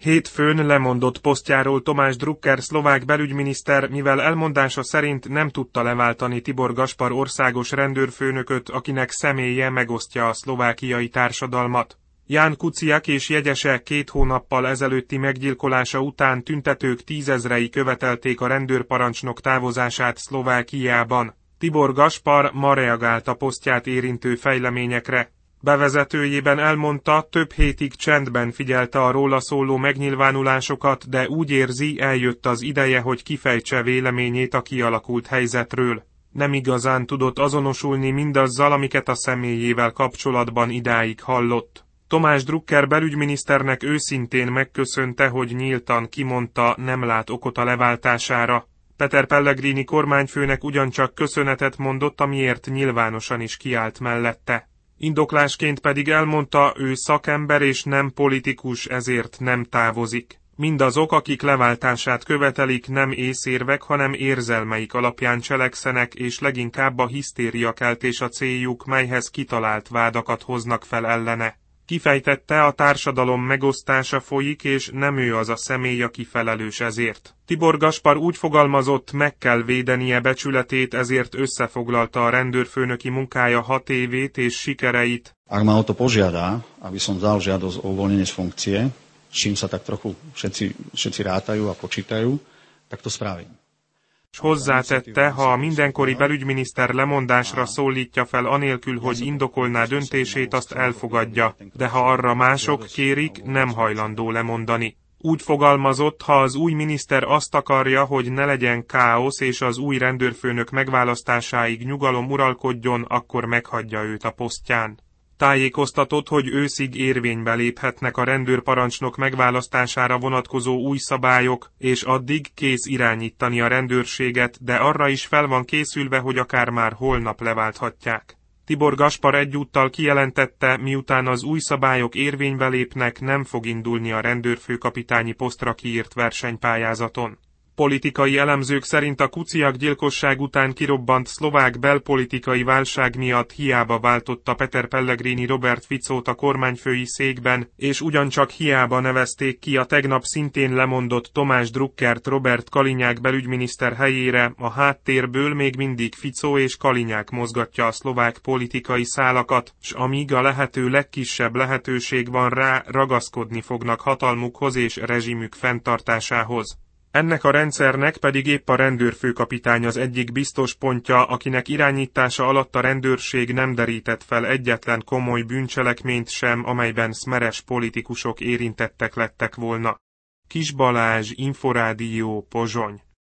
Hétfőn lemondott posztjáról Tamás Drucker szlovák belügyminiszter, mivel elmondása szerint nem tudta leváltani Tibor Gaspar országos rendőrfőnököt, akinek személye megosztja a szlovákiai társadalmat. Ján Kuciak és jegyese 2 hónappal ezelőtti meggyilkolása után tüntetők tízezrei követelték a rendőrparancsnok távozását Szlovákiában. Tibor Gaspar ma reagált a posztját érintő fejleményekre. Bevezetőjében elmondta, több hétig csendben figyelte a róla szóló megnyilvánulásokat, de úgy érzi, eljött az ideje, hogy kifejtse véleményét a kialakult helyzetről. Nem igazán tudott azonosulni mindazzal, amiket a személyével kapcsolatban idáig hallott. Tamás Drucker belügyminiszternek őszintén megköszönte, hogy nyíltan kimondta, nem lát okot a leváltására. Peter Pellegrini kormányfőnek ugyancsak köszönetet mondott, amiért nyilvánosan is kiállt mellette. Indoklásként pedig elmondta, ő szakember és nem politikus, ezért nem távozik. Mindazok, akik leváltását követelik, nem észérvek, hanem érzelmeik alapján cselekszenek, és leginkább a hisztériakeltés a céljuk, melyhez kitalált vádakat hoznak fel ellene. Kifejtette, a társadalom megosztása folyik, és nem ő az a személy, aki felelős ezért. Tibor Gaspar úgy fogalmazott, meg kell védenie becsületét, ezért összefoglalta a rendőrfőnöki munkája 6 évét és sikereit. Ak ma o to požiada, aby som dal žiadosť o uvoľnenie z funkcie, s čím sa tak trochu všetci rátajú a počítajú, tak to spravím. És hozzátette, ha a mindenkori belügyminiszter lemondásra szólítja fel anélkül, hogy indokolná döntését, azt elfogadja, de ha arra mások kérik, nem hajlandó lemondani. Úgy fogalmazott, ha az új miniszter azt akarja, hogy ne legyen káosz és az új rendőrfőnök megválasztásáig nyugalom uralkodjon, akkor meghagyja őt a posztján. Tájékoztatott, hogy őszig érvénybe léphetnek a rendőrparancsnok megválasztására vonatkozó új szabályok, és addig kész irányítani a rendőrséget, de arra is fel van készülve, hogy akár már holnap leválthatják. Tibor Gaspar egyúttal kijelentette, miután az új szabályok érvénybe lépnek, nem fog indulni a rendőrfőkapitányi posztra kiírt versenypályázaton. Politikai elemzők szerint a Kuciak gyilkosság után kirobbant szlovák belpolitikai válság miatt hiába váltotta Peter Pellegrini Robert Ficót a kormányfői székben, és ugyancsak hiába nevezték ki a tegnap szintén lemondott Tamás Druckert Robert Kalinyák belügyminiszter helyére, a háttérből még mindig Ficó és Kalinyák mozgatja a szlovák politikai szálakat, s amíg a lehető legkisebb lehetőség van rá, ragaszkodni fognak hatalmukhoz és rezsimük fenntartásához. Ennek a rendszernek pedig épp a rendőrfőkapitány az egyik biztos pontja, akinek irányítása alatt a rendőrség nem derített fel egyetlen komoly bűncselekményt sem, amelyben szmeres politikusok érintettek lettek volna. Kis Balázs, Inforádió, Pozsony.